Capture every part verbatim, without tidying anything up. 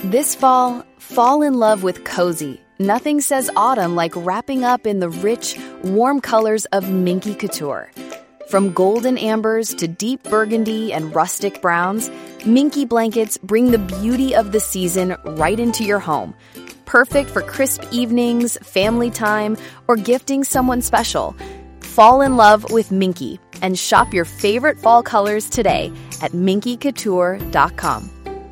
This fall, fall in love with cozy. Nothing says autumn like wrapping up in the rich, warm colors of Minky Couture. From golden ambers to deep burgundy and rustic browns, Minky blankets bring the beauty of the season right into your home. Perfect for crisp evenings, family time, or gifting someone special. Fall in love with Minky and shop your favorite fall colors today at minky couture dot com.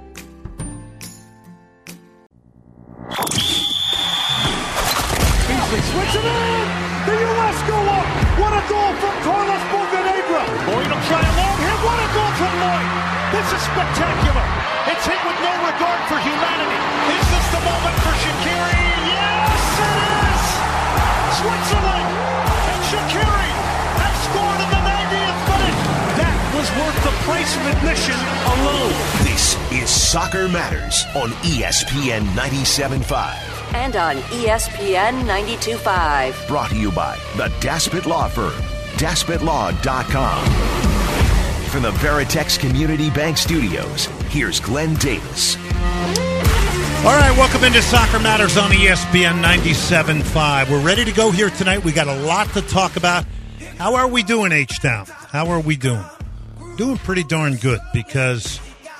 Switch it in! The U S go up! What a goal from Carlos Bocanegra! Lloyd will try a long hit. What a goal from Lloyd! This is spectacular! It's hit with no regard for humanity. Is this the moment for Shaqiri? Yes, it is! Switzerland and Shaqiri have scored in the ninetieth minute. That was worth the price of admission alone. This is Soccer Matters on E S P N ninety-seven point five. And on E S P N ninety-two point five. Brought to you by the Daspit Law Firm, daspit law dot com. From the Veritex Community Bank Studios, here's Glenn Davis. All right, welcome into Soccer Matters on E S P N ninety-seven point five. We're ready to go here tonight. We got a lot to talk about. How are we doing, H-Town? How are we doing? Doing pretty darn good because,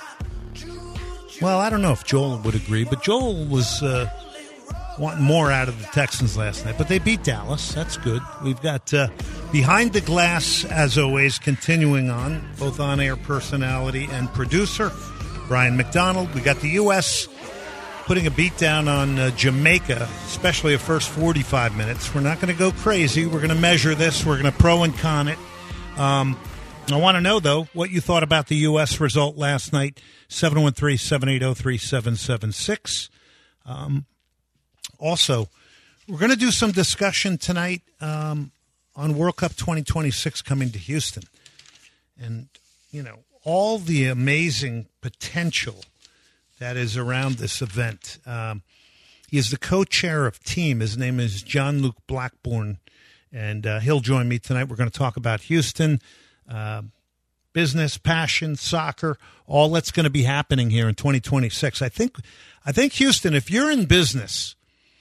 well, I don't know if Joel would agree, but Joel was uh, wanting more out of the Texans last night. But they beat Dallas. That's good. We've got uh, Behind the Glass, as always, continuing on, both on-air personality and producer, Brian McDonald. We got the U S putting a beat down on uh, Jamaica, especially the first forty-five minutes. We're not going to go crazy. We're going to measure this. We're going to pro and con it. Um, I want to know, though, what you thought about the U S result last night, seven one three, seven eight zero, three seven seven six. Um, also, we're going to do some discussion tonight um, on World Cup twenty twenty-six coming to Houston. And, you know, all the amazing potential that is around this event. Um, he is the co-chair of team. His name is John-Luc Blackburn, and uh, he'll join me tonight. We're going to talk about Houston, uh, business, passion, soccer, all that's going to be happening here in twenty twenty-six. I think, I think Houston, if you're in business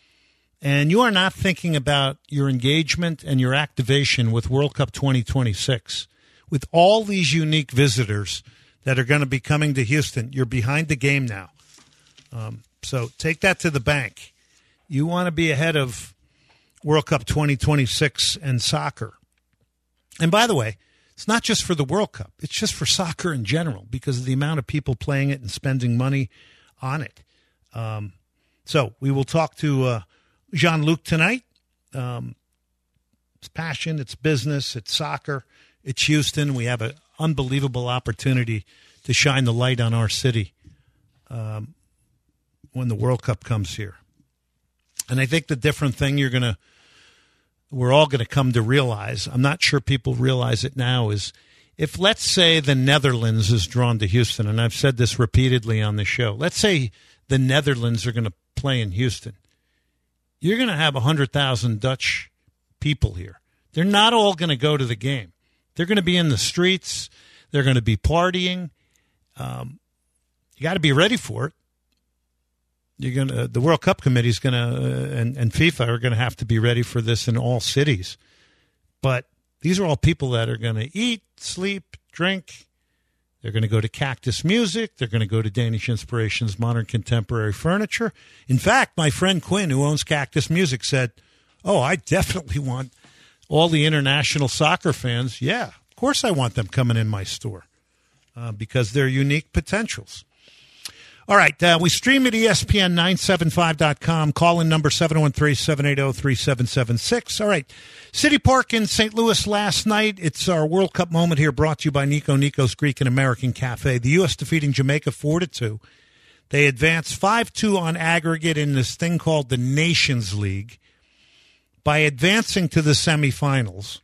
and you are not thinking about your engagement and your activation with World Cup twenty twenty-six, with all these unique visitors that are going to be coming to Houston, you're behind the game now. Um, so take that to the bank. You want to be ahead of World Cup twenty twenty-six and soccer. And by the way, it's not just for the World Cup. It's just for soccer in general because of the amount of people playing it and spending money on it. Um, so we will talk to uh, Jean-Luc tonight. Um, it's passion, it's business, it's soccer, it's Houston. We have an unbelievable opportunity to shine the light on our city um, when the World Cup comes here. And I think the different thing you're going to, we're all going to come to realize, I'm not sure people realize it now, is if, let's say, the Netherlands is drawn to Houston, and I've said this repeatedly on the show, let's say the Netherlands are going to play in Houston, you're going to have one hundred thousand Dutch people here. They're not all going to go to the game. They're going to be in the streets. They're going to be partying. Um, you got to be ready for it. You're going to, the World Cup Committee is going to, uh, and, and FIFA are going to have to be ready for this in all cities. But these are all people that are going to eat, sleep, drink. They're going to go to Cactus Music. They're going to go to Danish Inspirations Modern Contemporary Furniture. In fact, my friend Quinn, who owns Cactus Music, said, oh, I definitely want all the international soccer fans. Yeah, of course I want them coming in my store uh, because they're unique potentials. All right, uh, we stream at E S P N nine seventy-five dot com. Call in number seven one three, seven eight zero, three seven seven six. All right, City Park in Saint Louis last night. It's our World Cup moment here, brought to you by Nico Nico's Greek and American Cafe. The U S defeating Jamaica four to two. They advanced five two on aggregate in this thing called the Nations League. By advancing to the semifinals,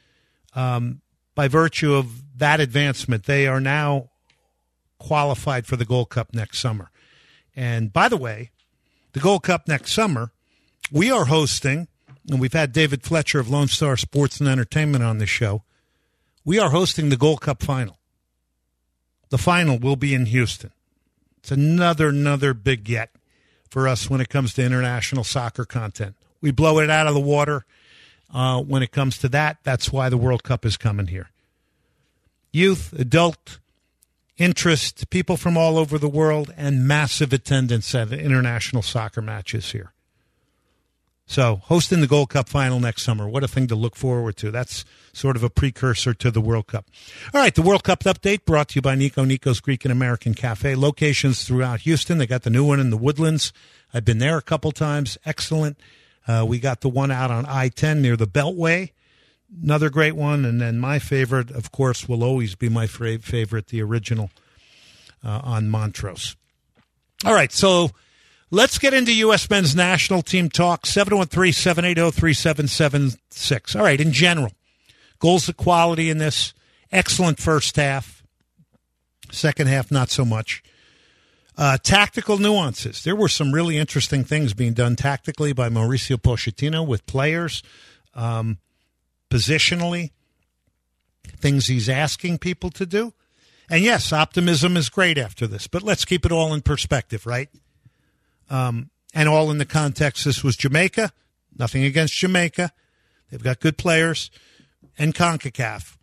um, by virtue of that advancement, they are now qualified for the Gold Cup next summer. And by the way, the Gold Cup next summer, we are hosting, and we've had David Fletcher of Lone Star Sports and Entertainment on the show. We are hosting the Gold Cup final. The final will be in Houston. It's another, another big get for us when it comes to international soccer content. We blow it out of the water uh, when it comes to that. That's why the World Cup is coming here. Youth, adult interest, people from all over the world, and massive attendance at international soccer matches here. So, hosting the Gold Cup final next summer, what a thing to look forward to. That's sort of a precursor to the World Cup. All right, the World Cup update brought to you by Nico, Nico's Greek and American Cafe. Locations throughout Houston. They got the new one in the Woodlands. I've been there a couple times. Excellent. Uh, we got the one out on I ten near the Beltway. Another great one. And then my favorite, of course, will always be my favorite, the original uh, on Montrose. All right, so let's get into U S men's national team talk. seven one three, seven eight zero, three seven seven six. All right, in general, goals equality in this. Excellent first half. Second half, not so much. Uh, tactical nuances. There were some really interesting things being done tactically by Mauricio Pochettino with players. Um, positionally, things he's asking people to do. And yes, optimism is great after this, but let's keep it all in perspective, right? Um, and all in the context, this was Jamaica. Nothing against Jamaica. They've got good players. And CONCACAF.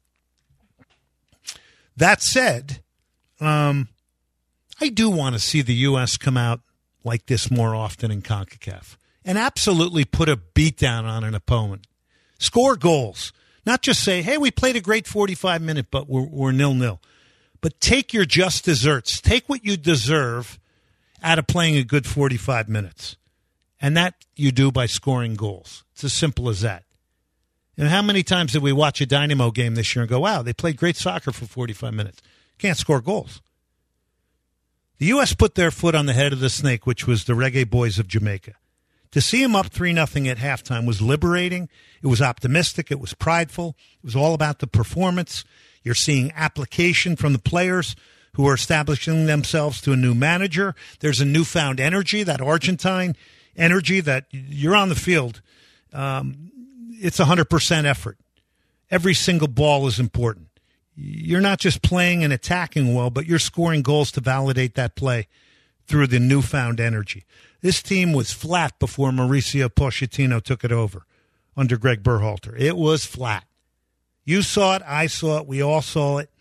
That said, um, I do want to see the U S come out like this more often in CONCACAF and absolutely put a beat down on an opponent. Score goals. Not just say, hey, we played a great forty-five minute, but we're, we're nil-nil. But take your just desserts. Take what you deserve out of playing a good forty-five minutes. And that you do by scoring goals. It's as simple as that. And how many times did we watch a Dynamo game this year and go, wow, they played great soccer for forty-five minutes. Can't score goals. The U S put their foot on the head of the snake, which was the Reggae Boys of Jamaica. To see them up three nothing at halftime was liberating. It was optimistic. It was prideful. It was all about the performance. You're seeing application from the players who are establishing themselves to a new manager. There's a newfound energy, that Argentine energy that you're on the field. Um, it's one hundred percent effort. Every single ball is important. You're not just playing and attacking well, but you're scoring goals to validate that play through the newfound energy. This team was flat before Mauricio Pochettino took it over under Greg Berhalter. It was flat. You saw it. I saw it. We all saw it.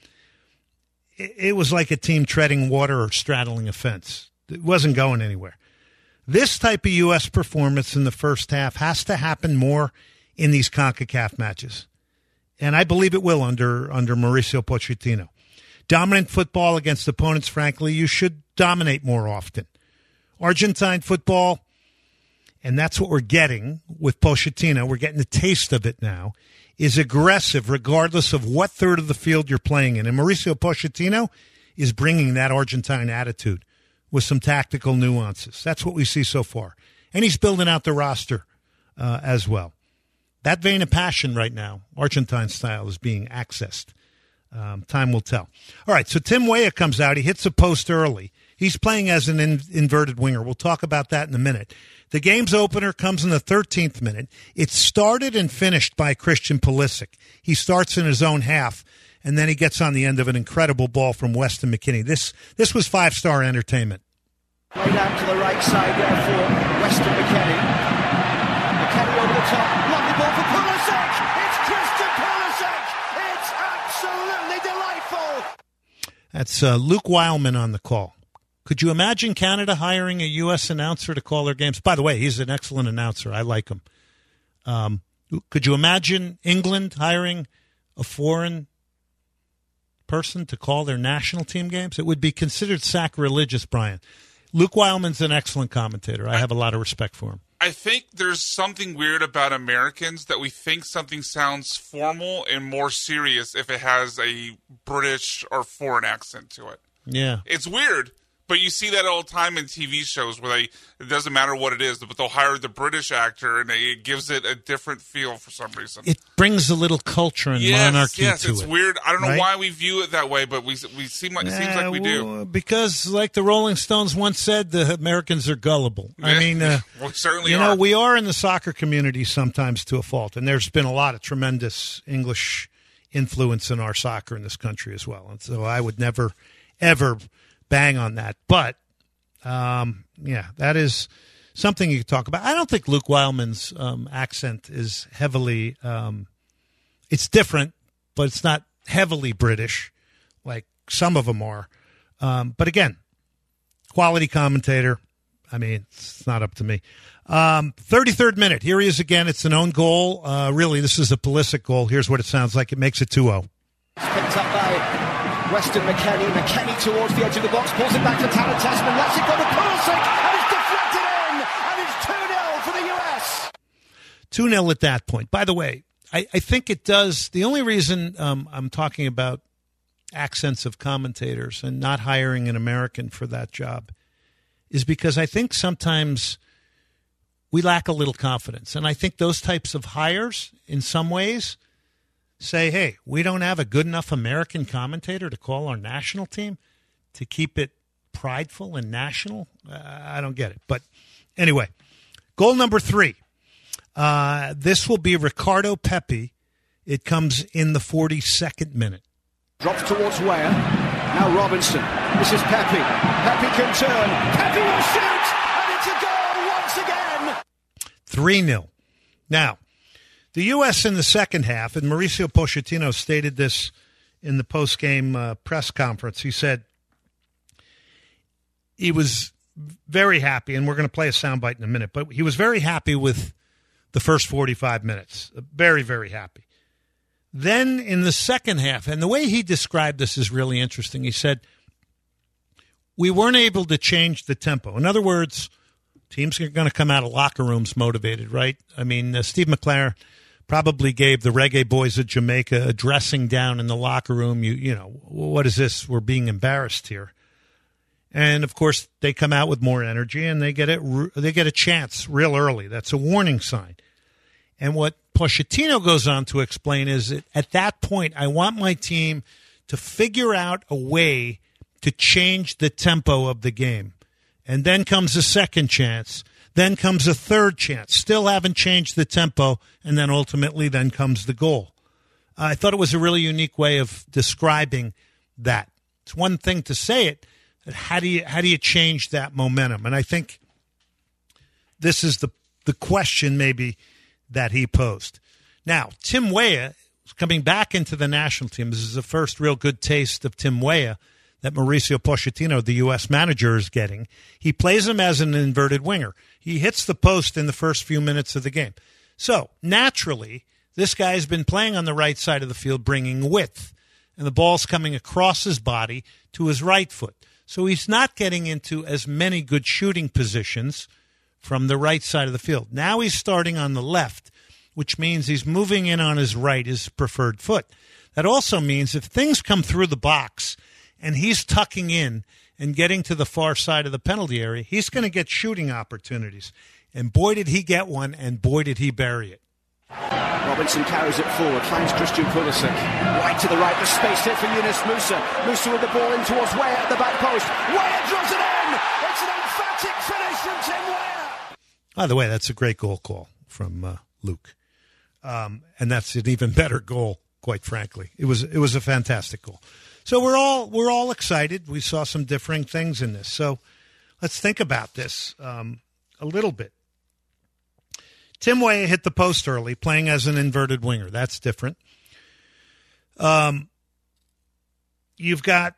It was like a team treading water or straddling a fence. It wasn't going anywhere. This type of U S performance in the first half has to happen more in these CONCACAF matches. And I believe it will under under Mauricio Pochettino. Dominant football against opponents, frankly, you should dominate more often. Argentine football, and that's what we're getting with Pochettino, we're getting a taste of it now, is aggressive regardless of what third of the field you're playing in. And Mauricio Pochettino is bringing that Argentine attitude with some tactical nuances. That's what we see so far. And he's building out the roster uh, as well. That vein of passion right now, Argentine style, is being accessed. Um, time will tell. All right, so Tim Weah comes out. He hits a post early. He's playing as an in- inverted winger. We'll talk about that in a minute. The game's opener comes in the thirteenth minute. It's started and finished by Christian Pulisic. He starts in his own half, and then he gets on the end of an incredible ball from Weston McKennie. This this was five-star entertainment. Way down to the right side there for Weston McKennie. McKennie over the top. Lovely ball for Pulisic. It's Christian Pulisic. It's absolutely delightful. That's uh, Luke Weilman on the call. Could you imagine Canada hiring a U S announcer to call their games? By the way, he's an excellent announcer. I like him. Um, could you imagine England hiring a foreign person to call their national team games? It would be considered sacrilegious, Brian. Luke Weilman's an excellent commentator. I have a lot of respect for him. I think there's something weird about Americans that we think something sounds formal and more serious if it has a British or foreign accent to it. Yeah. It's weird. But you see that all the time in T V shows where they, it doesn't matter what it is, but they'll hire the British actor and it gives it a different feel for some reason. It brings a little culture and yes, monarchy yes, to it. Yes, it's weird. I don't know right? why we view it that way, but we we seem like, it seems like we do. Because, like the Rolling Stones once said, the Americans are gullible. I mean, uh, well, we certainly you are. know, we are in the soccer community sometimes to a fault, and there's been a lot of tremendous English influence in our soccer in this country as well. And so I would never, ever bang on that. But Um, yeah, that is something you could talk about. I don't think Luke Wildman's um, accent is heavily um, – it's different, but it's not heavily British like some of them are. Um, but again, quality commentator. I mean, it's not up to me. Um, thirty-third minute. Here he is again. It's an own goal. Uh, really, this is a Pulisic goal. Here's what it sounds like. It makes it two oh. It's picked up by Weston McKennie. McKennie towards the edge of the box, pulls it back to Taylor Tessman, lets it go to Pulisic, and it's deflected in, and it's two nil for the U S. two nil at that point. By the way, I, I think it does. The only reason um, I'm talking about accents of commentators and not hiring an American for that job is because I think sometimes we lack a little confidence. And I think those types of hires, in some ways, say, hey, we don't have a good enough American commentator to call our national team to keep it prideful and national. Uh, I don't get it. But anyway, goal number three. Uh, this will be Ricardo Pepi. It comes in the forty-second minute. Drops towards Weah. Now Robinson. This is Pepi. Pepi can turn. Pepi will shoot. And it's a goal once again. three nil. Now, the U S in the second half, and Mauricio Pochettino stated this in the post-game uh, press conference. He said he was very happy, and we're going to play a soundbite in a minute, but he was very happy with the first forty-five minutes. Very, very happy. Then in the second half, and the way he described this is really interesting. He said, we weren't able to change the tempo. In other words, teams are going to come out of locker rooms motivated, right? I mean, uh, Steve McClaren probably gave the Reggae Boys of Jamaica a dressing down in the locker room. You, you know, what is this? We're being embarrassed here. And, of course, they come out with more energy, and they get it. They get a chance real early. That's a warning sign. And what Pochettino goes on to explain is that at that point, I want my team to figure out a way to change the tempo of the game. And then comes a second chance. Then comes a third chance. Still haven't changed the tempo. And then ultimately then comes the goal. Uh, I thought it was a really unique way of describing that. It's one thing to say it. But how do you, how do you change that momentum? And I think this is the, the question maybe that he posed. Now, Tim Weah is coming back into the national team. This is the first real good taste of Tim Weah that Mauricio Pochettino, the U S manager, is getting. He plays him as an inverted winger. He hits the post in the first few minutes of the game. So, naturally, this guy's been playing on the right side of the field, bringing width, and the ball's coming across his body to his right foot. So he's not getting into as many good shooting positions from the right side of the field. Now he's starting on the left, which means he's moving in on his right, his preferred foot. That also means if things come through the box and he's tucking in and getting to the far side of the penalty area, he's going to get shooting opportunities. And boy, did he get one, and boy, did he bury it. Robinson carries it forward, finds Christian Pulisic. Right to the right, the space here for Yunus Musa. Musa with the ball in towards Weah at the back post. Weah draws it in! It's an emphatic finish from Tim Weah! By the way, that's a great goal call from uh, Luke. Um, and that's an even better goal, quite frankly. It was it was a fantastic goal. So we're all we're all excited. We saw some differing things in this. So let's think about this um, a little bit. Tim Weah hit the post early, playing as an inverted winger. That's different. Um, you've got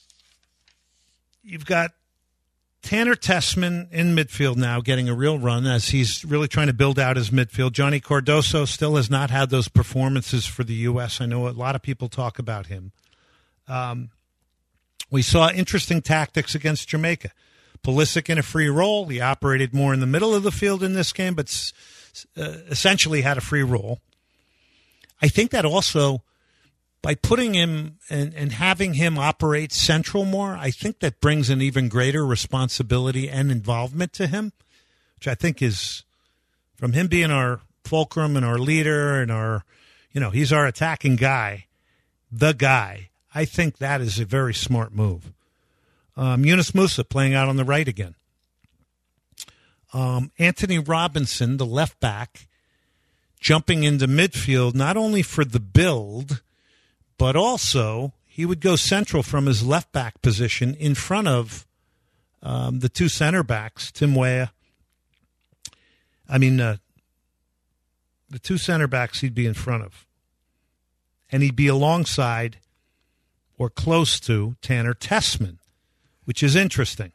you've got Tanner Tessman in midfield now, getting a real run as he's really trying to build out his midfield. Johnny Cardoso still has not had those performances for the U S. I know a lot of people talk about him. Um, we saw interesting tactics against Jamaica. Pulisic in a free role. He operated more in the middle of the field in this game, but uh, essentially had a free role. I think that also, by putting him and, and having him operate central more, I think that brings an even greater responsibility and involvement to him, which I think is, from him being our fulcrum and our leader and our, you know, he's our attacking guy, the guy. I think that is a very smart move. Um, Yunus Musa playing out on the right again. Um, Anthony Robinson, the left back, jumping into midfield, not only for the build, but also he would go central from his left back position in front of um, the two center backs, Tim Weah. I mean, uh, the two center backs he'd be in front of. And he'd be alongside or close to Tanner Tessman, which is interesting.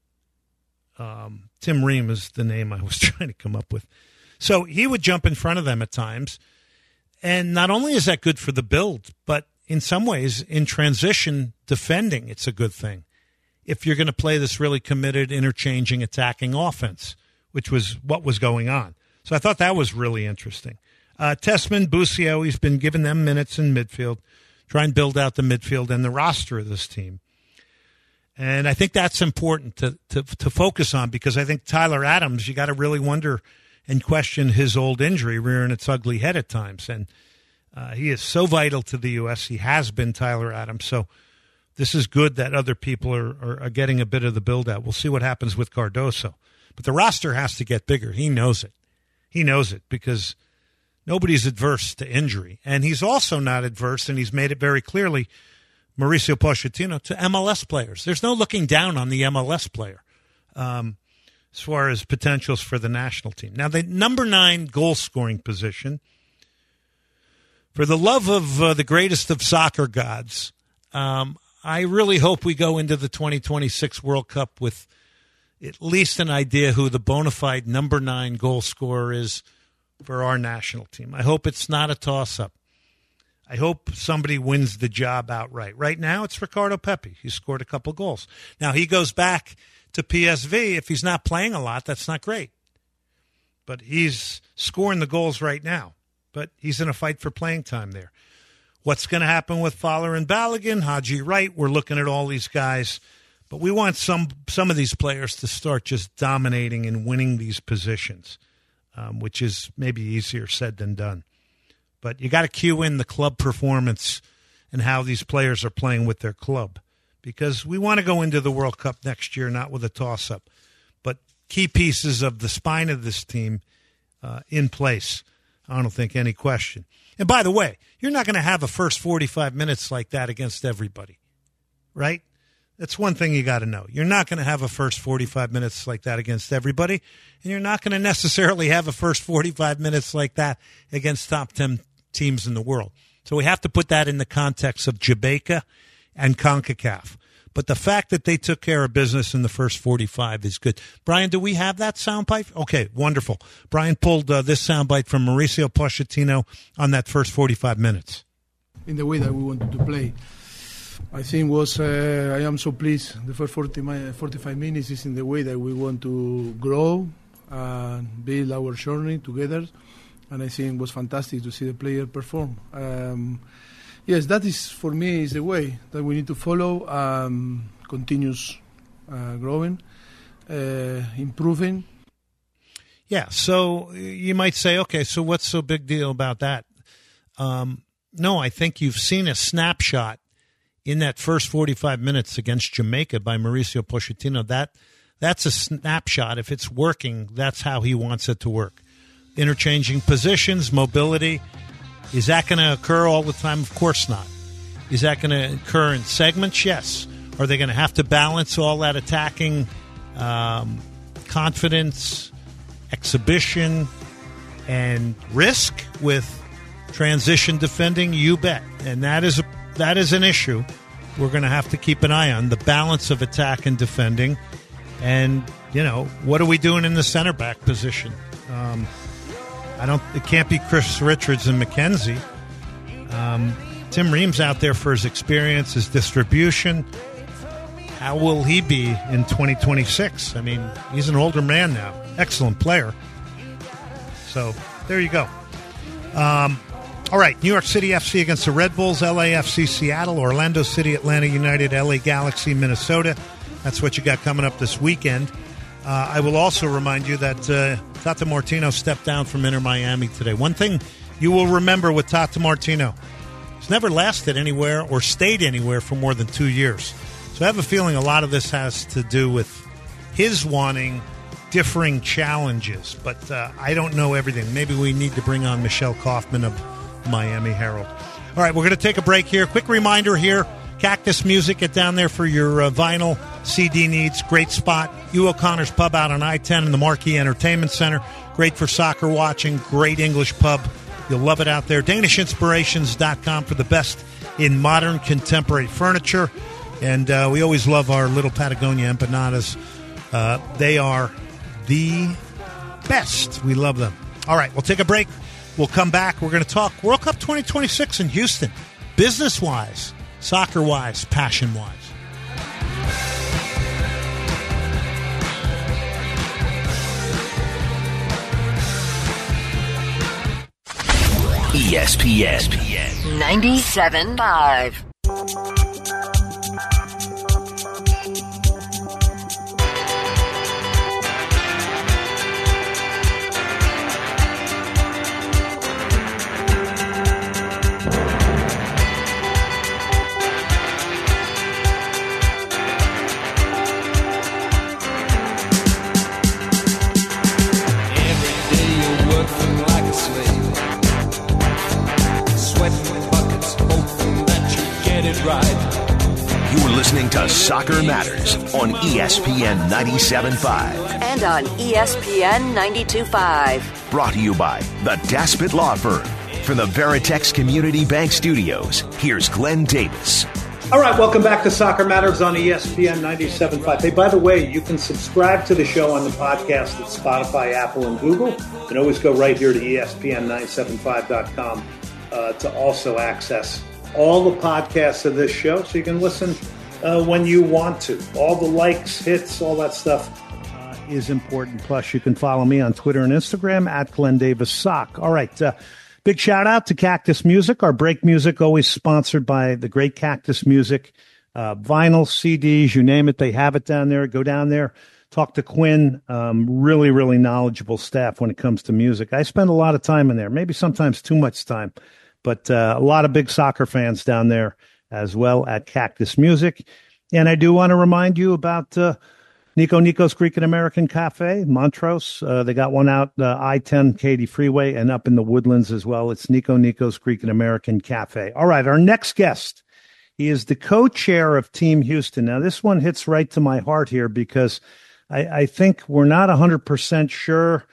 Um, Tim Ream is the name I was trying to come up with. So he would jump in front of them at times. And not only is that good for the build, but in some ways, in transition defending, it's a good thing. If you're going to play this really committed, interchanging, attacking offense, which was what was going on. So I thought that was really interesting. Uh, Tessman, Busio, he's been giving them minutes in midfield, try and build out the midfield and the roster of this team. And I think that's important to, to, to focus on, because I think Tyler Adams, you got to really wonder and question his old injury rearing its ugly head at times. And uh, he is so vital to the U S. He has been, Tyler Adams. So this is good that other people are, are, are getting a bit of the build-out. We'll see what happens with Cardoso. But the roster has to get bigger. He knows it. He knows it because nobody's adverse to injury. And he's also not adverse, and he's made it very clearly, Mauricio Pochettino, to M L S players. There's no looking down on the M L S player. Um as far as potentials for the national team. Now, the number nine goal-scoring position, for the love of uh, the greatest of soccer gods, um, I really hope we go into the twenty twenty-six World Cup with at least an idea who the bona fide number nine goal scorer is for our national team. I hope it's not a toss-up. I hope somebody wins the job outright. Right now, it's Ricardo Pepi. He scored a couple goals. Now, he goes back to P S V. If he's not playing a lot, that's not great. But he's scoring the goals right now. But he's in a fight for playing time there. What's going to happen with Fowler and Balogun, Haji Wright? We're looking at all these guys. But we want some some of these players to start just dominating and winning these positions, um, which is maybe easier said than done. But you got to cue in the club performance and how these players are playing with their club, because we want to go into the World Cup next year not with a toss-up, but key pieces of the spine of this team uh, in place. I don't think any question. And by the way, you're not going to have a first forty-five minutes like that against everybody, right? That's one thing you got to know. You're not going to have a first forty-five minutes like that against everybody, and you're not going to necessarily have a first forty-five minutes like that against top ten teams in the world. So we have to put that in the context of Jamaica and CONCACAF. But the fact that they took care of business in the first forty-five is good. Brian, do we have that soundbite? Okay, wonderful. Brian pulled uh, this soundbite from Mauricio Pochettino on that first forty-five minutes. In the way that we wanted to play. I think was uh, I am so pleased. The first forty, forty-five minutes is in the way that we want to grow and build our journey together. And I think it was fantastic to see the player perform. Um, yes, that is, for me, is the way that we need to follow, um, continuous uh, growing, uh, improving. Yeah, so you might say, okay, so what's so big deal about that? Um, no, I think you've seen a snapshot in that first forty-five minutes against Jamaica by Mauricio Pochettino. That that's a snapshot. If it's working, that's how he wants it to work. Interchanging positions, mobility. Is that going to occur all the time? Of course not. Is that going to occur in segments? Yes. Are they going to have to balance all that attacking um, confidence, exhibition, and risk with transition defending? You bet. And that is a, that is an issue we're going to have to keep an eye on, the balance of attack and defending. And, you know, what are we doing in the center back position? Um, I don't. It can't be Chris Richards and McKenzie. Um, Tim Ream's out there for his experience, his distribution. How will he be in twenty twenty-six? I mean, he's an older man now. Excellent player. So there you go. Um, all right, New York City F C against the Red Bulls, L A F C Seattle, Orlando City, Atlanta United, L A Galaxy, Minnesota. That's what you got coming up this weekend. Uh, I will also remind you that uh, Tata Martino stepped down from Inter Miami today. One thing you will remember with Tata Martino, he's never lasted anywhere or stayed anywhere for more than two years. So I have a feeling a lot of this has to do with his wanting differing challenges. But uh, I don't know everything. Maybe we need to bring on Michelle Kaufman of Miami Herald. All right, we're going to take a break here. Quick reminder here, Cactus Music, get down there for your uh, vinyl C D needs, great spot. Hugh O'Connor's Pub out on I ten in the Marquee Entertainment Center. Great for soccer watching, great English pub. You'll love it out there. Danish Inspirations dot com for the best in modern contemporary furniture. And uh, we always love our little Patagonia empanadas. Uh, they are the best. We love them. All right, we'll take a break. We'll come back. We're going to talk World Cup twenty twenty-six in Houston. Business-wise, soccer-wise, passion-wise. E S P N ninety-seven point five. You're listening to Soccer Matters on E S P N ninety-seven point five. And on E S P N ninety-two point five. Brought to you by the Daspit Law Firm. From the Veritex Community Bank Studios, here's Glenn Davis. All right, welcome back to Soccer Matters on E S P N ninety-seven point five. Hey, by the way, you can subscribe to the show on the podcast at Spotify, Apple, and Google. You can always go right here to E S P N nine seven five dot com uh, to also access all the podcasts of this show, so you can listen uh, when you want to. All the likes, hits, all that stuff uh, is important. Plus, you can follow me on Twitter and Instagram at Glenn Davis Sock. All right, uh, big shout out to Cactus Music. Our break music always sponsored by the great Cactus Music. Uh, vinyl, C Ds, you name it, they have it down there. Go down there, talk to Quinn. Um, really, really knowledgeable staff when it comes to music. I spend a lot of time in there, maybe sometimes too much time. But uh, a lot of big soccer fans down there as well at Cactus Music. And I do want to remind you about uh, Nico Nico's Greek and American Cafe, Montrose. Uh, they got one out uh, I ten Katy Freeway and up in the Woodlands as well. It's Nico Nico's Greek and American Cafe. All right, our next guest, he is the co-chair of Team Houston. Now, this one hits right to my heart here because I, I think we're not one hundred percent sure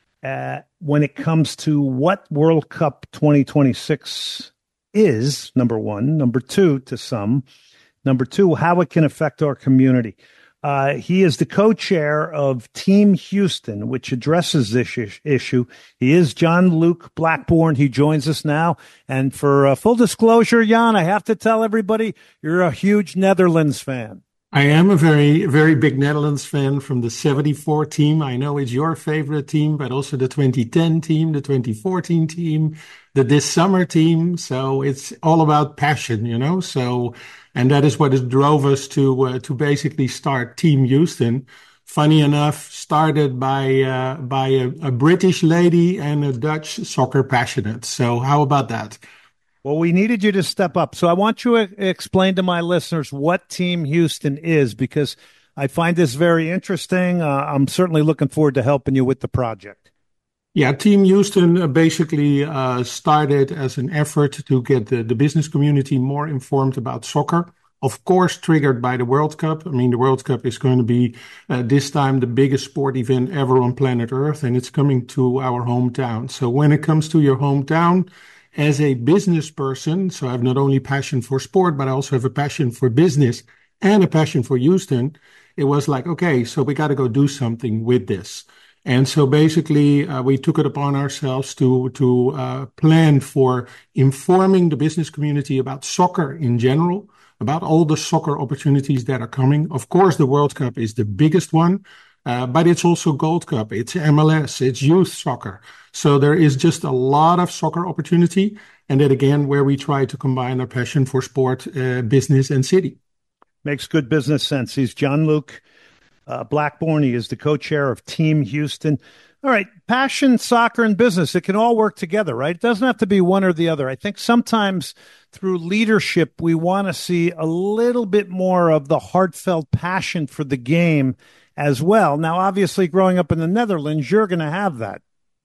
Uh, when it comes to what World Cup twenty twenty-six is, number one. Number two, to some. Number two, how it can affect our community. Uh, he is the co-chair of Team Houston, which addresses this is- issue. He is Jean-Luc Blackburn. He joins us now. And for uh, full disclosure, Jan, I have to tell everybody, you're a huge Netherlands fan. I am a very, very big Netherlands fan from the seventy-four team. I know it's your favorite team, but also the twenty ten team, the twenty fourteen team, the this summer team. So it's all about passion, you know. So, and that is what it drove us to uh, to basically start Team Houston. Funny enough, started by uh, by a, a British lady and a Dutch soccer passionate. So how about that? Well, we needed you to step up. So I want you to explain to my listeners what Team Houston is, because I find this very interesting. Uh, I'm certainly looking forward to helping you with the project. Yeah, Team Houston uh, basically uh, started as an effort to get the, the business community more informed about soccer. Of course, triggered by the World Cup. I mean, the World Cup is going to be uh, this time the biggest sport event ever on planet Earth, and it's coming to our hometown. So when it comes to your hometown, as a business person, so I have not only passion for sport, but I also have a passion for business and a passion for Houston. It was like, okay, so we got to go do something with this. And so basically, uh, we took it upon ourselves to to uh, plan for informing the business community about soccer in general, about all the soccer opportunities that are coming. Of course, the World Cup is the biggest one. Uh, but it's also Gold Cup, it's M L S, it's youth soccer. So there is just a lot of soccer opportunity. And that, again, where we try to combine our passion for sport, uh, business, and city. Makes good business sense. He's Jean-Luc uh, Blackburn. He is the co-chair of Team Houston. All right, passion, soccer, and business, it can all work together, right? It doesn't have to be one or the other. I think sometimes through leadership, we want to see a little bit more of the heartfelt passion for the game as well. Now, obviously, growing up in the Netherlands, you're going to have that.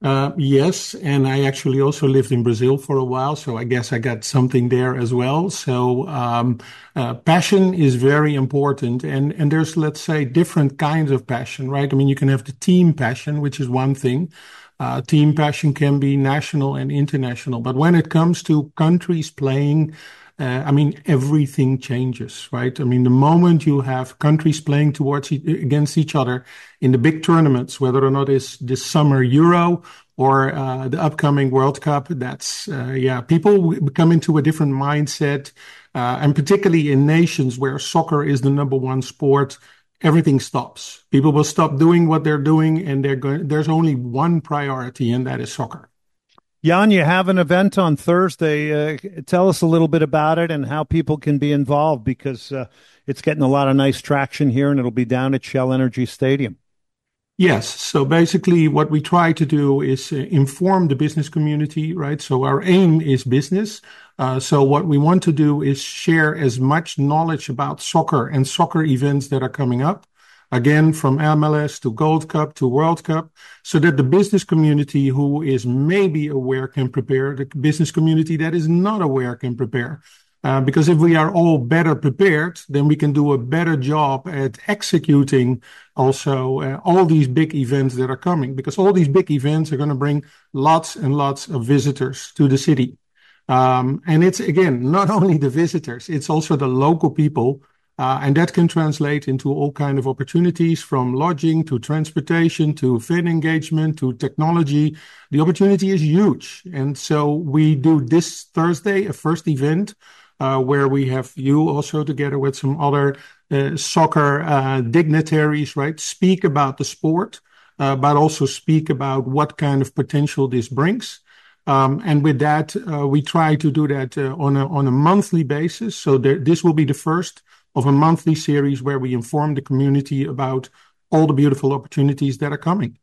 Uh, yes, and I actually also lived in Brazil for a while, so I guess I got something there as well. So um, uh, passion is very important, and and there's, let's say, different kinds of passion, right? I mean, you can have the team passion, which is one thing. Uh, team passion can be national and international, but when it comes to countries playing, Uh, I mean, everything changes, right? I mean, the moment you have countries playing towards e- against each other in the big tournaments, whether or not it's this summer Euro or uh, the upcoming World Cup, that's, uh, yeah, people come into a different mindset. Uh, and particularly in nations where soccer is the number one sport, everything stops. People will stop doing what they're doing, and they're going, there's only one priority, and that is soccer. Jan, you have an event on Thursday. Uh, tell us a little bit about it and how people can be involved, because uh, it's getting a lot of nice traction here, and it'll be down at Shell Energy Stadium. Yes. So basically what we try to do is uh, inform the business community, right? So our aim is business. Uh, so what we want to do is share as much knowledge about soccer and soccer events that are coming up. Again, from M L S to Gold Cup to World Cup, so that the business community who is maybe aware can prepare, the business community that is not aware can prepare. Uh, because if we are all better prepared, then we can do a better job at executing also uh, all these big events that are coming. Because all these big events are going to bring lots and lots of visitors to the city. Um, and it's, again, not only the visitors, it's also the local people. Uh, and that can translate into all kinds of opportunities, from lodging to transportation to fan engagement to technology. The opportunity is huge. And so we do this Thursday, a first event, uh, where we have you also together with some other uh, soccer uh, dignitaries, right, speak about the sport, uh, but also speak about what kind of potential this brings. Um, and with that, uh, we try to do that uh, on a on a monthly basis. So there, this will be the first of a monthly series where we inform the community about all the beautiful opportunities that are coming.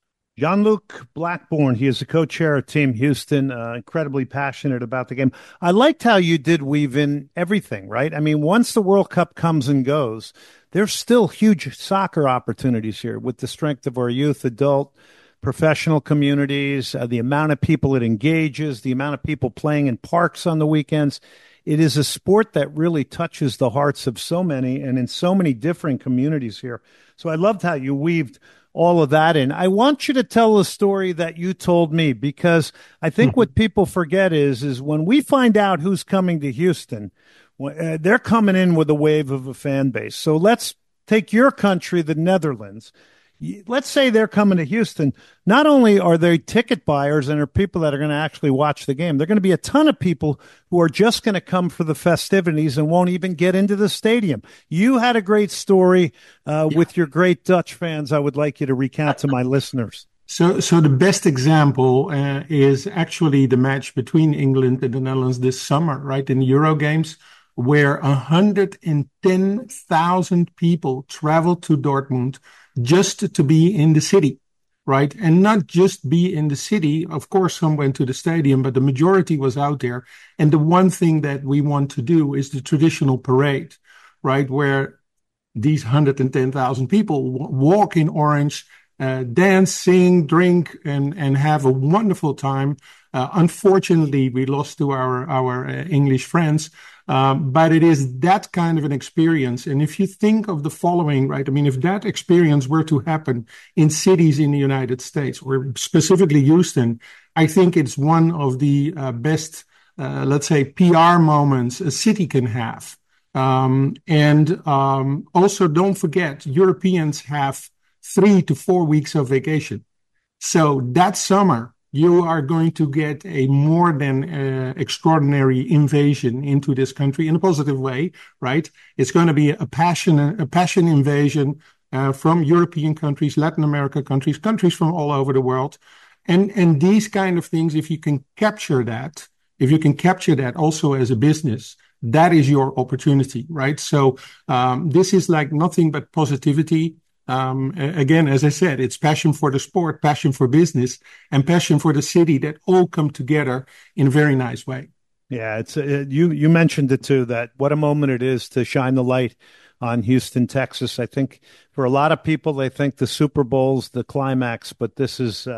Jean-Luc Blackburn, he is the co-chair of Team Houston, uh, incredibly passionate about the game. I liked how you did weave in everything, right? I mean, once the World Cup comes and goes, there's still huge soccer opportunities here with the strength of our youth, adult, professional communities, uh, the amount of people it engages, the amount of people playing in parks on the weekends. It is a sport that really touches the hearts of so many and in so many different communities here. So I loved how you weaved all of that in. I want you to tell a story that you told me, because I think mm-hmm. what people forget is, is when we find out who's coming to Houston, uh, they're coming in with a wave of a fan base. So let's take your country, the Netherlands. Let's say they're coming to Houston. Not only are they ticket buyers and are people that are going to actually watch the game, they're going to be a ton of people who are just going to come for the festivities and won't even get into the stadium. You had a great story uh, yeah. with your great Dutch fans. I would like you to recount to my listeners. So, so the best example uh, is actually the match between England and the Netherlands this summer, right, in the Euro Games, where one hundred ten thousand people traveled to Dortmund just to be in the city, right? And not just be in the city. Of course, some went to the stadium, but the majority was out there. And the one thing that we want to do is the traditional parade, right? Where these one hundred ten thousand people w- walk in orange, uh, dance, sing, drink, and, and have a wonderful time. Uh, unfortunately, we lost to our, our uh, English friends. Um, but it is that kind of an experience. And if you think of the following, right, I mean, if that experience were to happen in cities in the United States, or specifically Houston, I think it's one of the uh, best, uh, let's say, P R moments a city can have. Um, and um, also, don't forget, Europeans have three to four weeks of vacation. So that summer, you are going to get a more than uh, extraordinary invasion into this country in a positive way, right? It's going to be a passion, a passion invasion uh, from European countries, Latin America countries, countries from all over the world. And, and these kind of things, if you can capture that, if you can capture that also as a business, that is your opportunity, right? So um, this is like nothing but positivity. Um, again, as I said, it's passion for the sport, passion for business, and passion for the city that all come together in a very nice way. Yeah, it's uh, you. You mentioned it too. That what a moment it is to shine the light on Houston, Texas. I think for a lot of people, they think the Super Bowl's the climax, but this is uh,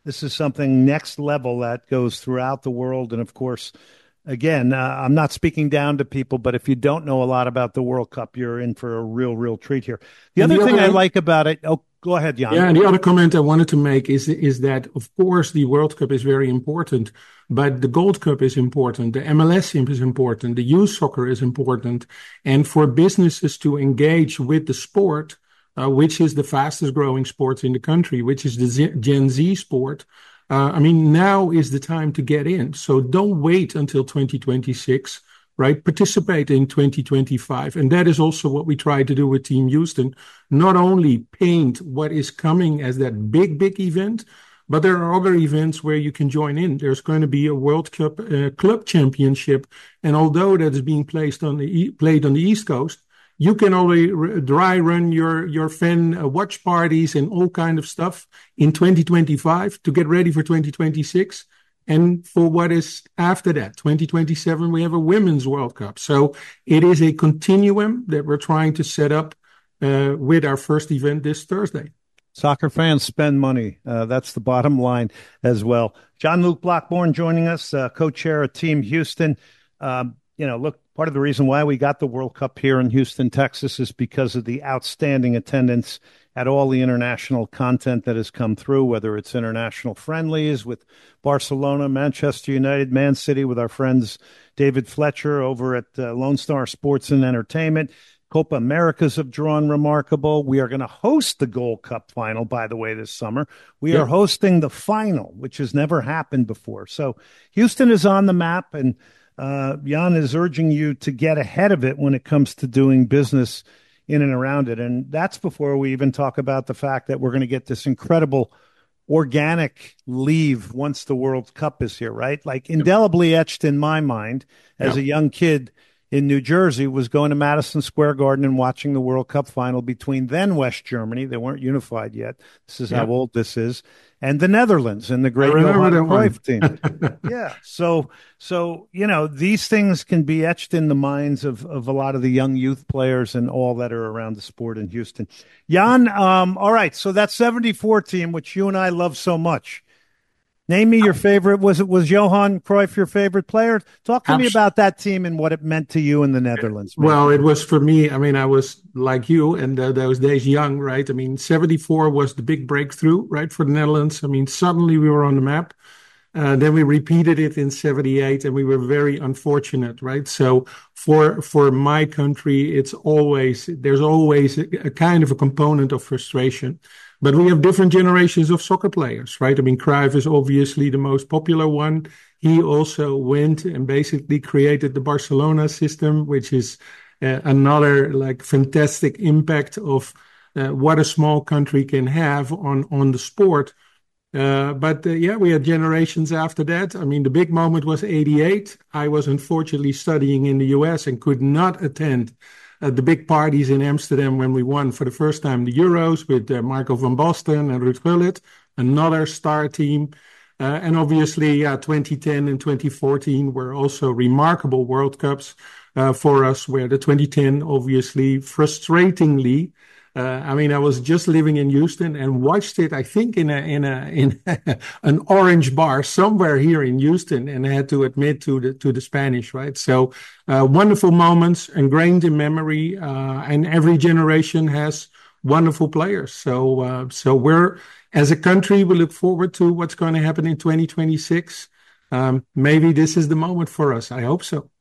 This is something next level that goes throughout the world. And of course, again, uh, I'm not speaking down to people, but if you don't know a lot about the World Cup, you're in for a real, real treat here. The And other the thing other- I like about it, oh, go ahead, Jan. Yeah, and the other comment I wanted to make is is that, of course, the World Cup is very important, but the Gold Cup is important, the M L S is important, the youth soccer is important, and for businesses to engage with the sport, uh, which is the fastest growing sport in the country, which is the Z- Gen Z sport, uh, I mean, now is the time to get in. So don't wait until twenty twenty-six. Right, participate in twenty twenty-five. And that is also what we try to do with Team Houston. Not only paint what is coming as that big, big event, but there are other events where you can join in. There's going to be a World Cup uh, Club Championship. And although that is being placed on the e- played on the East Coast, you can already r- dry run your, your fan uh, watch parties and all kind of stuff in twenty twenty-five to get ready for twenty twenty-six. And for what is after that, twenty twenty-seven, we have a Women's World Cup. So it is a continuum that we're trying to set up uh, with our first event this Thursday. Soccer fans spend money. Uh, that's the bottom line as well. Jean-Luc Blackburn joining us, uh, co-chair of Team Houston. Um, you know, look, part of the reason why we got the World Cup here in Houston, Texas, is because of the outstanding attendance at all the international content that has come through, whether it's international friendlies with Barcelona, Manchester United, Man City with our friends David Fletcher over at uh, Lone Star Sports and Entertainment. Copa Americas have drawn remarkable. We are going to host the Gold Cup final, by the way, this summer. We Yep. are hosting the final, which has never happened before. So Houston is on the map, and uh, Jan is urging you to get ahead of it when it comes to doing business in and around it. And that's before we even talk about the fact that we're going to get this incredible organic leave once the World Cup is here, right? Like indelibly etched in my mind as Yeah. a young kid in New Jersey was going to Madison Square Garden and watching the World Cup final between then West Germany. They weren't unified yet. This is how Yeah. old this is. And the Netherlands and the great I remember Johan that one. Cruyff team. Yeah. So, so, you know, these things can be etched in the minds of, of a lot of the young youth players and all that are around the sport in Houston. Jan, um, all right. So that seventy-four team, which you and I love so much, name me your favorite. Was it, was Johan Cruyff your favorite player? Talk to me Abs- about that team and what it meant to you in the Netherlands. man. Well, it was for me. I mean, I was like you, and uh, those days young, right? I mean, seventy-four was the big breakthrough, right, for the Netherlands. I mean, suddenly we were on the map. Uh, then we repeated it in seventy-eight, and we were very unfortunate, right? So for for my country, it's always there's always a, a kind of a component of frustration. But we have different generations of soccer players, right? I mean, Cruyff is obviously the most popular one. He also went and basically created the Barcelona system, which is uh, another like fantastic impact of uh, what a small country can have on on the sport. Uh, but uh, yeah, we had generations after that. I mean, the big moment was eighty-eight. I was unfortunately studying in the U S and could not attend uh, the big parties in Amsterdam when we won for the first time the Euros with uh, Marco van Basten and Ruud Gullit, another star team. Uh, and obviously, uh, twenty ten and twenty fourteen were also remarkable World Cups uh, for us, where the twenty ten, obviously, frustratingly, Uh, I mean, I was just living in Houston and watched it, I think, in a in a in an orange bar somewhere here in Houston, and I had to admit to the to the Spanish, right? So uh, wonderful moments ingrained in memory, uh, and every generation has wonderful players. So uh, so we're as a country, we look forward to what's going to happen in twenty twenty-six. Um, maybe this is the moment for us. I hope so.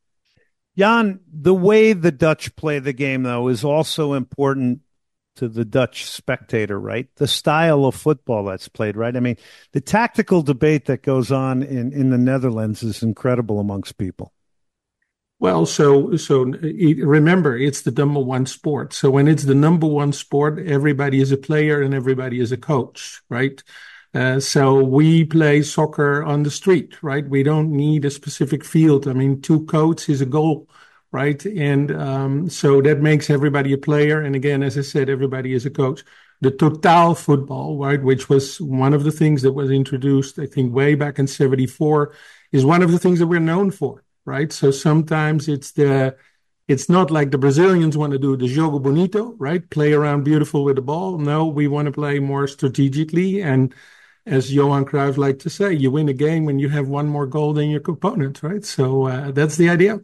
Jan, the way the Dutch play the game, though, is also important to the Dutch spectator, right? The style of football that's played, right? I mean, the tactical debate that goes on in, in the Netherlands is incredible amongst people. Well, so so remember, it's the number one sport. So when it's the number one sport, everybody is a player and everybody is a coach, right? Uh, so we play soccer on the street, right? We don't need a specific field. I mean, two coats is a goal, right? And um, so that makes everybody a player. And again, as I said, everybody is a coach. The total football, right, which was one of the things that was introduced, I think, way back in seventy-four, is one of the things that we're known for, right? So sometimes it's the it's not like the Brazilians want to do the jogo bonito, right? Play around beautiful with the ball. No, we want to play more strategically. And as Johan Cruyff liked to say, you win a game when you have one more goal than your opponent, right? So uh, that's the idea.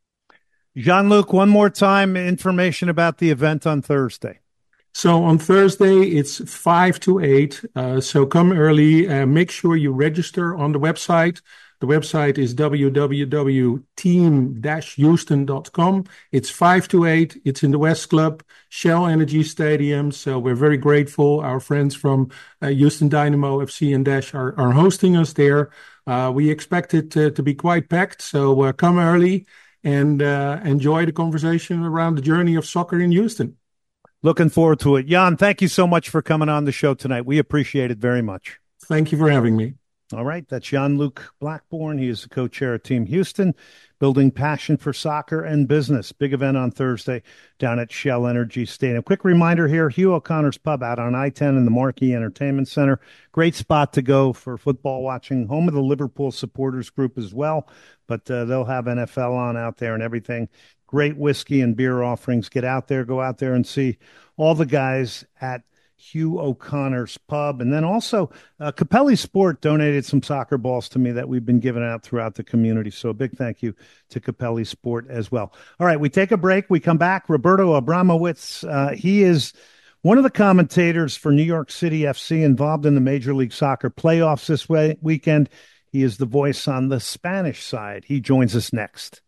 Jean-Luc, one more time, information about the event on Thursday. So on Thursday, it's five to eight. Uh, so come early. Uh, make sure you register on the website. The website is w w w dot team dash houston dot com. It's five to eight. It's in the West Club, Shell Energy Stadium. So we're very grateful. Our friends from uh, Houston Dynamo F C and Dash are, are hosting us there. Uh, we expect it to, to be quite packed. So uh, come early and uh, enjoy the conversation around the journey of soccer in Houston. Looking forward to it. Jan, thank you so much for coming on the show tonight. We appreciate it very much. Thank you for having me. All right, that's Jean-Luc Blackburn. He is the co-chair of Team Houston, building passion for soccer and business. Big event on Thursday down at Shell Energy Stadium. Quick reminder here, Hugh O'Connor's Pub out on I ten in the Marquee Entertainment Center. Great spot to go for football watching. Home of the Liverpool supporters group as well, but uh, they'll have N F L on out there and everything. Great whiskey and beer offerings. Get out there, go out there and see all the guys at Hugh O'Connor's Pub. And then also, uh, Capelli Sport donated some soccer balls to me that we've been giving out throughout the community. So a big thank you to Capelli Sport as well. All right, we take a break. We come back. Roberto Abramowitz, uh, he is one of the commentators for New York City F C, involved in the Major League Soccer playoffs this way- weekend. He is the voice on the Spanish side. He joins us next.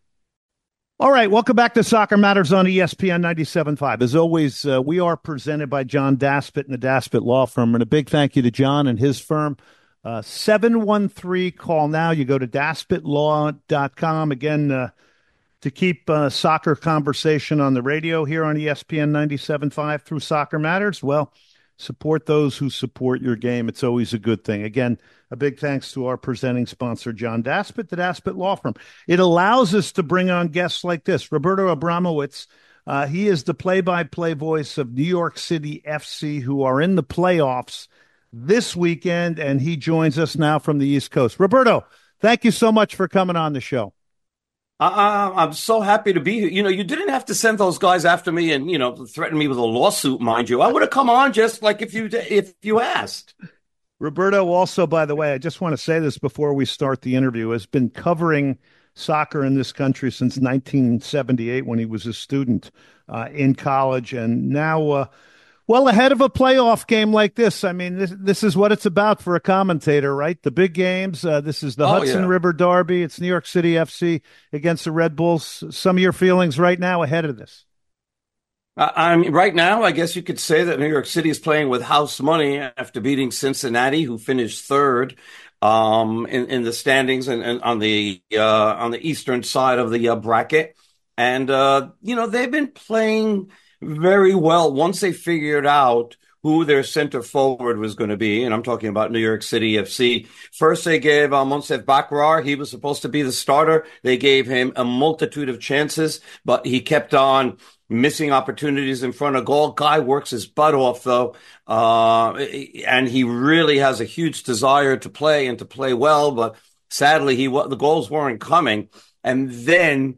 All right, welcome back to Soccer Matters on E S P N ninety-seven point five. As always, uh, we are presented by John Daspit and the Daspit Law Firm. And a big thank you to John and his firm. Uh, seven one three, call now. You go to daspit law dot com. Again, uh, to keep uh, soccer conversation on the radio here on E S P N ninety-seven point five through Soccer Matters, well, support those who support your game. It's always a good thing. Again, a big thanks to our presenting sponsor, John Daspit, the Daspit Law Firm. It allows us to bring on guests like this. Roberto Abramowitz, uh, he is the play-by-play voice of New York City F C, who are in the playoffs this weekend, and he joins us now from the East Coast. Roberto, thank you so much for coming on the show. I, I'm so happy to be here. You know, you didn't have to send those guys after me and, you know, threaten me with a lawsuit, mind you. I would have come on just like if you if you asked. Roberto, also, by the way, I just want to say this before we start the interview, has been covering soccer in this country since nineteen seventy-eight when he was a student uh, in college. And now, uh, well, ahead of a playoff game like this, I mean, this, this is what it's about for a commentator, right? The big games. Uh, this is the oh, Hudson yeah. River Derby. It's New York City F C against the Red Bulls. Some of your feelings right now ahead of this? I mean, right now, I guess you could say that New York City is playing with house money after beating Cincinnati, who finished third um, in, in the standings and, and on the uh, on the eastern side of the uh, bracket. And, uh, you know, they've been playing very well once they figured out who their center forward was going to be. And I'm talking about New York City F C. First, they gave uh, Monsef Bakrar. He was supposed to be the starter. They gave him a multitude of chances, but he kept on missing opportunities in front of goal. Guy works his butt off, though, uh, and he really has a huge desire to play and to play well. But sadly, he the goals weren't coming. And then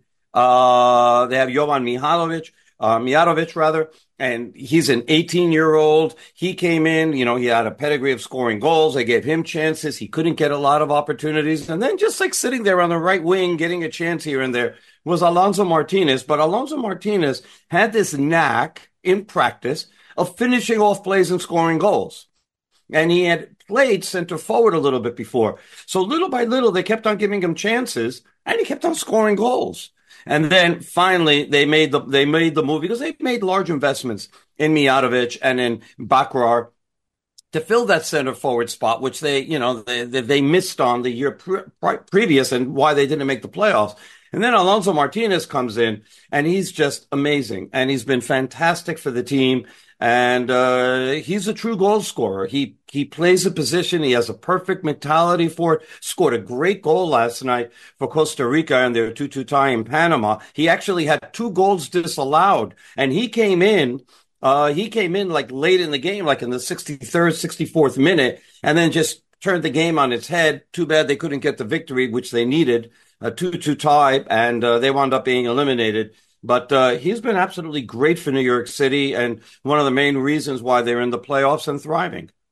uh, they have Jovan Mihalovic, uh, Mijatovic, rather, and he's an eighteen-year-old. He came in, you know, he had a pedigree of scoring goals. They gave him chances. He couldn't get a lot of opportunities. And then just like sitting there on the right wing, getting a chance here and there, was Alonso Martinez. But Alonso Martinez had this knack in practice of finishing off plays and scoring goals. And he had played center forward a little bit before. So little by little, they kept on giving him chances, and he kept on scoring goals. And then finally, they made the they made the move because they made large investments in Mijatovic and in Bakrar to fill that center forward spot, which they, you know, they, they missed on the year pre- previous and why they didn't make the playoffs. And then Alonso Martinez comes in, and he's just amazing. And he's been fantastic for the team. And uh he's a true goal scorer. He he plays a position. He has a perfect mentality for it. Scored a great goal last night for Costa Rica in their two two tie in Panama. He actually had two goals disallowed. And he came in, uh he came in like late in the game, like in the sixty-third, sixty-fourth minute, and then just turned the game on its head. Too bad they couldn't get the victory, which they needed. A two two tie, and uh, they wound up being eliminated. But uh, he's been absolutely great for New York City, and one of the main reasons why they're in the playoffs and thriving.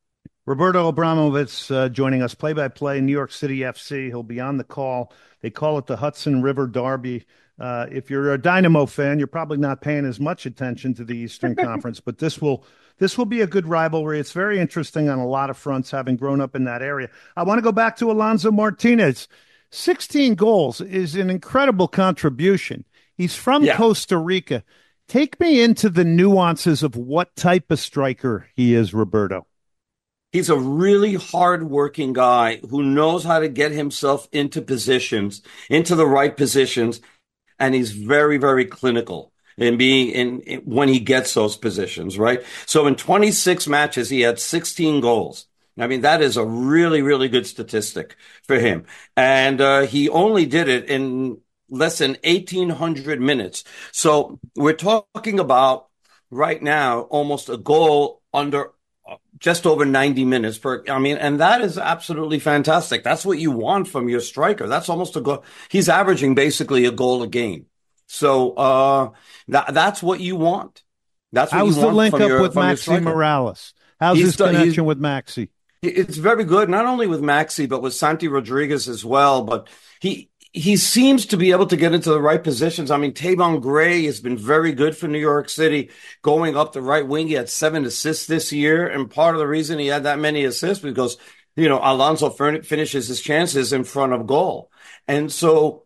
Roberto Abramovich uh, joining us, play-by-play, New York City F C. He'll be on the call. They call it the Hudson River Derby. Uh, if you're a Dynamo fan, you're probably not paying as much attention to the Eastern Conference, but this will this will be a good rivalry. It's very interesting on a lot of fronts, having grown up in that area. I want to go back to Alonso Martinez. sixteen goals is an incredible contribution. He's from yeah. Costa Rica. Take me into the nuances of what type of striker he is, Roberto. He's a really hard-working guy who knows how to get himself into positions, into the right positions, and he's very, very clinical in being in, in when he gets those positions, right? So in twenty-six matches, he had sixteen goals. I mean, that is a really, really good statistic for him. And uh, he only did it in less than eighteen hundred minutes. So we're talking about right now almost a goal under just over ninety minutes per. I mean, and that is absolutely fantastic. That's what you want from your striker. That's almost a goal. He's averaging basically a goal a game. So uh, that that's what you want. That's what How's you the want link from up your, with from Maxi Morales? How's his done, connection with Maxi? It's very good, not only with Maxi, but with Santi Rodriguez as well. But he he seems to be able to get into the right positions. I mean, Tavon Gray has been very good for New York City, going up the right wing. He had seven assists this year, and part of the reason he had that many assists because, you know, Alonso finishes his chances in front of goal. And so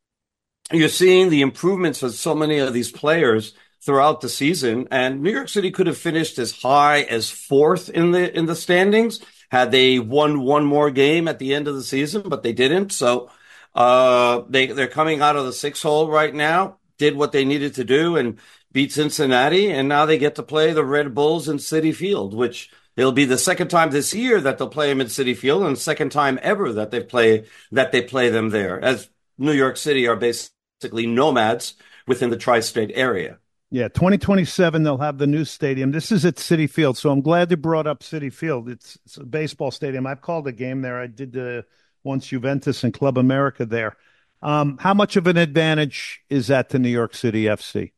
you're seeing the improvements of so many of these players throughout the season, and New York City could have finished as high as fourth in the in the standings had they won one more game at the end of the season, but they didn't. So uh, they they're coming out of the six hole right now, did what they needed to do, and beat Cincinnati, and now they get to play the Red Bulls in Citi Field, which it'll be the second time this year that they'll play them in Citi Field, and the second time ever that they play that they play them there, as New York City are basically nomads within the tri-state area. Yeah, twenty twenty-seven, they'll have the new stadium. This is at Citi Field, so I'm glad you brought up Citi Field. It's, it's a baseball stadium. I've called a game there. I did uh, once Juventus and Club America there. Um, how much of an advantage is that to New York City F C?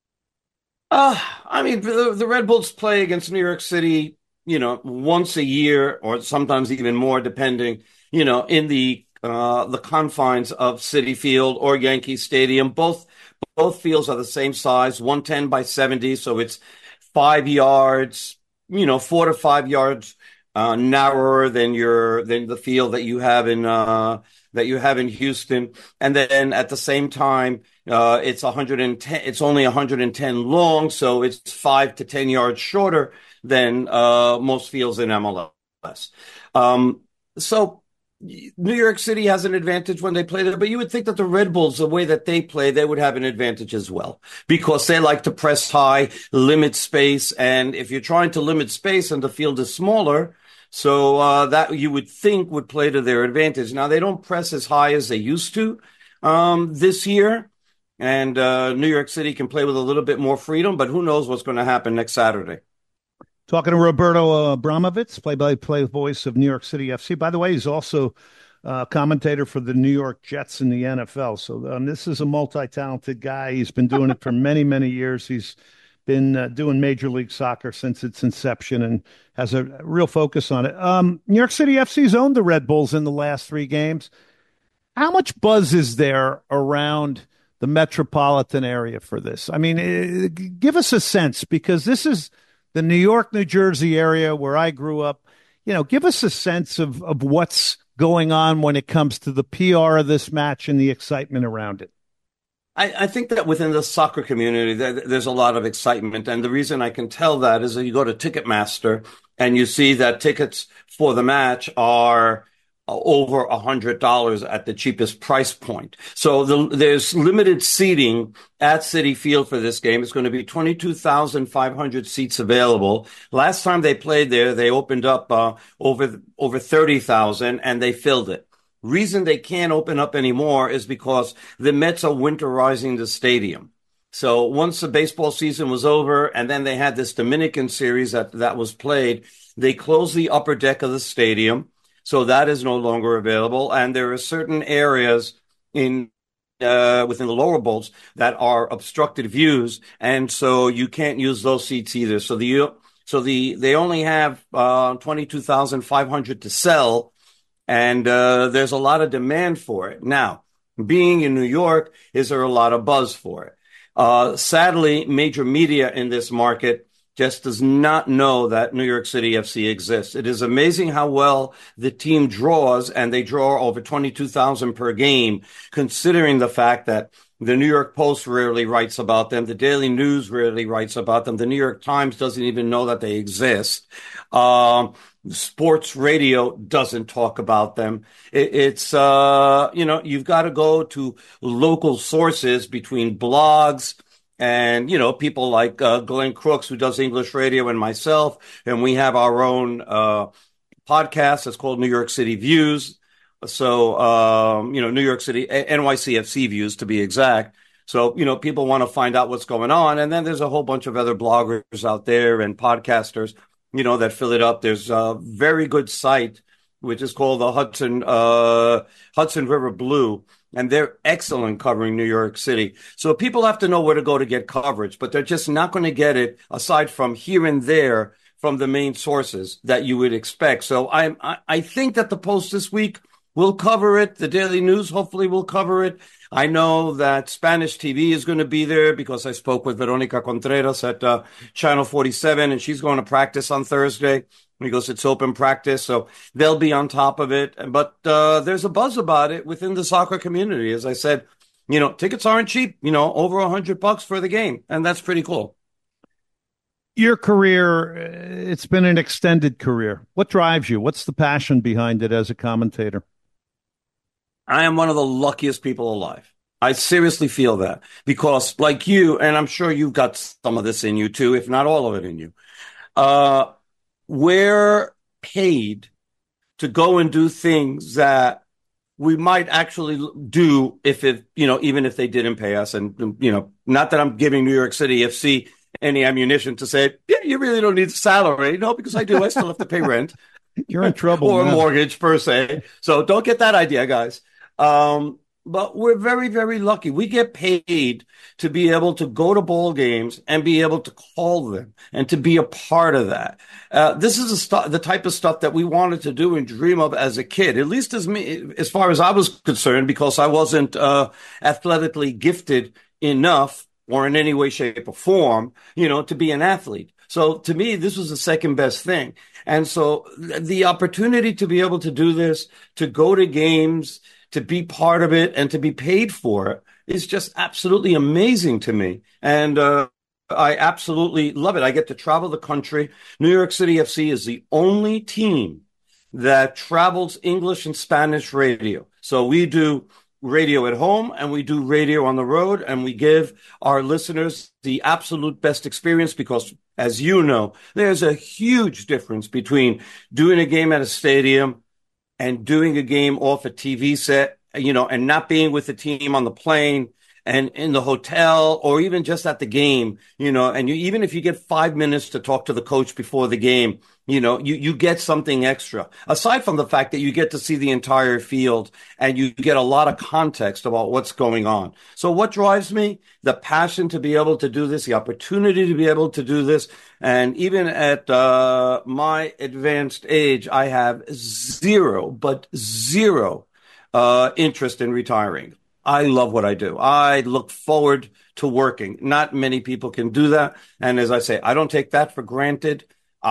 Uh, I mean, the, the Red Bulls play against New York City, you know, once a year or sometimes even more, depending, you know, in the uh, the confines of Citi Field or Yankee Stadium. Both Both fields are the same size, one ten by seventy. So it's five yards, you know, four to five yards uh, narrower than your than the field that you have in uh, that you have in Houston. And then at the same time, uh, it's one hundred ten. It's only one hundred ten long, so it's five to ten yards shorter than uh, most fields in M L S. Um, so. New York City has an advantage when they play there, but you would think that the Red Bulls, the way that they play, they would have an advantage as well because they like to press high, limit space. And if you're trying to limit space and the field is smaller, so uh, that you would think would play to their advantage. Now, they don't press as high as they used to um, this year. And uh, New York City can play with a little bit more freedom, but who knows what's going to happen next Saturday. Talking to Roberto Abramovich, play-by-play voice of New York City F C. By the way, he's also a commentator for the New York Jets in the N F L. So um, this is a multi-talented guy. He's been doing it for many, many years. He's been uh, doing Major League Soccer since its inception and has a real focus on it. Um, New York City F C's owned the Red Bulls in the last three games. How much buzz is there around the metropolitan area for this? I mean, uh, give us a sense, because this is the New York, New Jersey area where I grew up. You know, give us a sense of, of what's going on when it comes to the P R of this match and the excitement around it. I, I think that within the soccer community, there, there's a lot of excitement. And the reason I can tell that is that you go to Ticketmaster and you see that tickets for the match are over one hundred dollars at the cheapest price point. So the, there's limited seating at Citi Field for this game. It's going to be twenty-two thousand five hundred seats available. Last time they played there, they opened up uh, over over thirty thousand and they filled it. Reason they can't open up anymore is because the Mets are winterizing the stadium. So once the baseball season was over and then they had this Dominican series that, that was played, they closed the upper deck of the stadium. So that is no longer available. And there are certain areas in uh, within the lower bowls that are obstructed views. And so you can't use those seats either. So the So the they only have uh, twenty-two thousand five hundred to sell, and uh, there's a lot of demand for it. Now, being in New York, is there a lot of buzz for it? Uh, sadly, major media in this market just does not know that New York City F C exists. It is amazing how well the team draws, and they draw over twenty-two thousand per game, considering the fact that the New York Post rarely writes about them. The Daily News rarely writes about them. The New York Times doesn't even know that they exist. Um, sports radio doesn't talk about them. It, it's, uh, you know, you've got to go to local sources between blogs and, you know, people like uh, Glenn Crooks, who does English radio, and myself. And we have our own uh, podcast that's called New York City Views. So, um, you know, New York City, N Y C F C Views to be exact. So, you know, people want to find out what's going on. And then there's a whole bunch of other bloggers out there and podcasters, you know, that fill it up. There's a very good site, which is called the Hudson, uh, Hudson River Blue. And they're excellent covering New York City. So people have to know where to go to get coverage, but they're just not going to get it aside from here and there from the main sources that you would expect. So I, I, I think that the Post this week will cover it. The Daily News hopefully will cover it. I know that Spanish T V is going to be there because I spoke with Veronica Contreras at uh, Channel forty-seven, and she's going to practice on Thursday because it's open practice. So they'll be on top of it. But uh, there's a buzz about it within the soccer community. As I said, you know, tickets aren't cheap, you know, over a hundred bucks for the game. And that's pretty cool. Your career, it's been an extended career. What drives you? What's the passion behind it as a commentator? I am one of the luckiest people alive. I seriously feel that because like you, and I'm sure you've got some of this in you too, if not all of it in you, uh, we're paid to go and do things that we might actually do if it, you know, even if they didn't pay us. And, you know, not that I'm giving New York City F C any ammunition to say, yeah, you really don't need a salary. No, because I do. I still have to pay rent. You're in trouble. Or now. a mortgage per se. So don't get that idea, guys. Um, but we're very, very lucky. We get paid to be able to go to ball games and be able to call them and to be a part of that. Uh, this is a stu- the type of stuff that we wanted to do and dream of as a kid, at least as me, as far as I was concerned, because I wasn't uh, athletically gifted enough or in any way, shape, or form, you know, to be an athlete. So to me, this was the second best thing. And so the opportunity to be able to do this, to go to games, to be part of it, and to be paid for it is just absolutely amazing to me. And uh, I absolutely love it. I get to travel the country. New York City F C is the only team that travels English and Spanish radio. So we do radio at home and we do radio on the road, and we give our listeners the absolute best experience because, as you know, there's a huge difference between doing a game at a stadium and doing a game off a T V set, you know, and not being with the team on the plane and in the hotel or even just at the game, you know, and you, even if you get five minutes to talk to the coach before the game, you know, you, you get something extra. Aside from the fact that you get to see the entire field and you get a lot of context about what's going on. So what drives me? The passion to be able to do this, the opportunity to be able to do this. And even at uh, my advanced age, I have zero, but zero uh, interest in retiring. I love what I do. I look forward to working. Not many people can do that. And as I say, I don't take that for granted.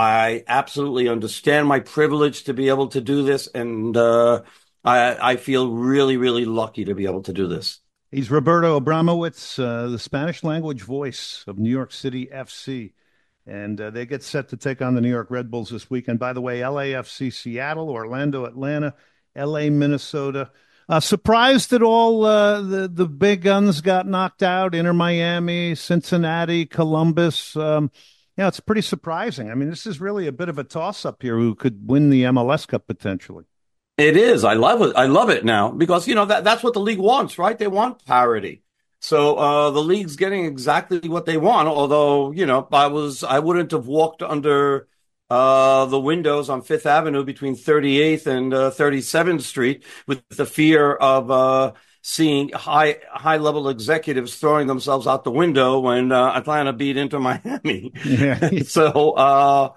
I absolutely understand my privilege to be able to do this. And uh, I, I feel really, really lucky to be able to do this. He's Roberto Abramowitz, uh, the Spanish language voice of New York City F C. And uh, they get set to take on the New York Red Bulls this weekend. By the way, L A F C Seattle, Orlando, Atlanta, L A Minnesota. Uh, surprised that all uh, the, the big guns got knocked out? Inter Miami, Cincinnati, Columbus. Um, yeah, it's pretty surprising. I mean, this is really a bit of a toss-up here who could win the M L S Cup potentially. It is. I love it. I love it now because, you know, that, that's what the league wants, right? They want parity. So uh, the league's getting exactly what they want, although, you know, I was I wouldn't have walked under Uh, the windows on Fifth Avenue between thirty-eighth and uh, thirty-seventh Street with the fear of uh, seeing high high level executives throwing themselves out the window when uh, Atlanta beat Inter Miami. Yeah. so uh,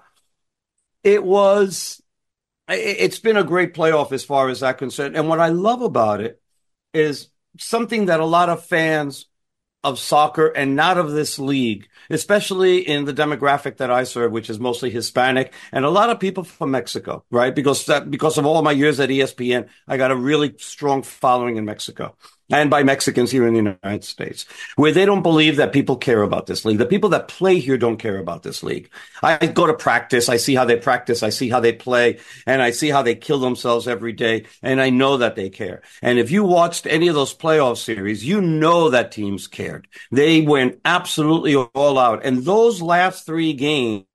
it was. It's been a great playoff as far as that concerned. And what I love about it is something that a lot of fans of soccer and not of this league, especially in the demographic that I serve, which is mostly Hispanic and a lot of people from Mexico, right? Because that, because of all my years at E S P N, I got a really strong following in Mexico and by Mexicans here in the United States, where they don't believe that people care about this league. The people that play here don't care about this league. I go to practice. I see how they practice. I see how they play, and I see how they kill themselves every day. And I know that they care. And if you watched any of those playoff series, you know that teams cared. They went absolutely all out. And those last three games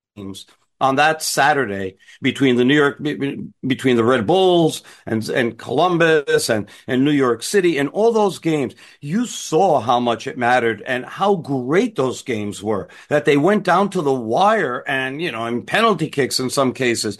on that Saturday between the New York, between the Red Bulls and, and Columbus and, and New York City and all those games, you saw how much it mattered and how great those games were, that they went down to the wire and, you know, and penalty kicks in some cases.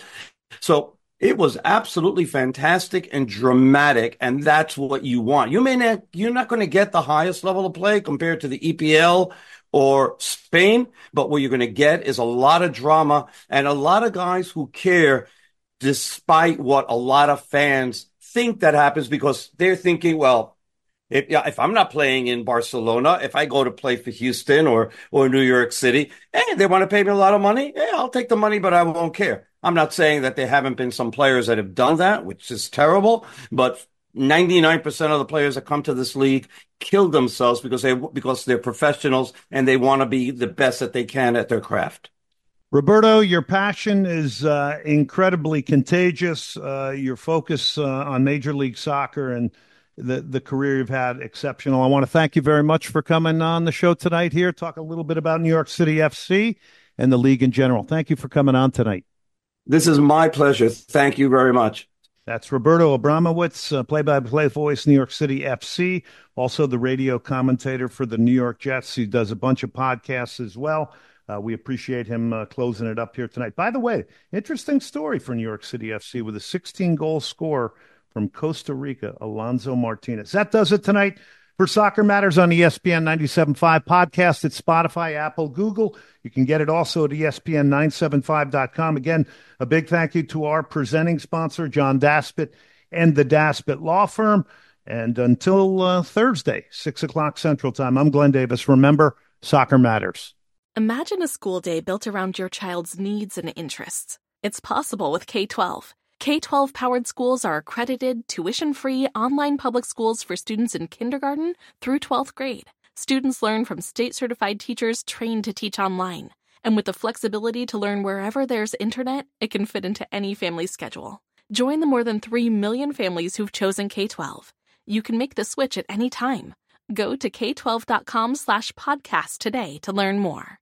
So it was absolutely fantastic and dramatic. And that's what you want. You may not, you're not going to get the highest level of play compared to the E P L or Spain, but what you're going to get is a lot of drama and a lot of guys who care, despite what a lot of fans think that happens, because they're thinking, well, if, if I'm not playing in Barcelona, if I go to play for Houston or, or New York City, hey, they want to pay me a lot of money. Yeah, I'll take the money, but I won't care. I'm not saying that there haven't been some players that have done that, which is terrible, but ninety-nine percent of the players that come to this league kill themselves because they because they're professionals and they want to be the best that they can at their craft. Roberto, your passion is uh, incredibly contagious. Uh, your focus uh, on Major League Soccer and the the career you've had, exceptional. I want to thank you very much for coming on the show tonight here, talk a little bit about New York City F C and the league in general. Thank you for coming on tonight. This is my pleasure. Thank you very much. That's Roberto Abramowitz, uh, play-by-play voice, New York City F C, also the radio commentator for the New York Jets. He does a bunch of podcasts as well. Uh, we appreciate him uh, closing it up here tonight. By the way, interesting story for New York City F C with a sixteen-goal scorer from Costa Rica, Alonso Martinez. That does it tonight for Soccer Matters on E S P N ninety-seven point five podcast at Spotify, Apple, Google. You can get it also at E S P N nine seventy-five dot com. Again, a big thank you to our presenting sponsor, John Daspit and the Daspit Law Firm. And until uh, Thursday, six o'clock Central Time, I'm Glenn Davis. Remember, Soccer Matters. Imagine a school day built around your child's needs and interests. It's possible with K twelve. K twelve-powered schools are accredited, tuition-free, online public schools for students in kindergarten through twelfth grade. Students learn from state-certified teachers trained to teach online. And with the flexibility to learn wherever there's internet, it can fit into any family schedule. Join the more than three million families who've chosen K twelve. You can make the switch at any time. Go to K twelve dot com slash podcast today to learn more.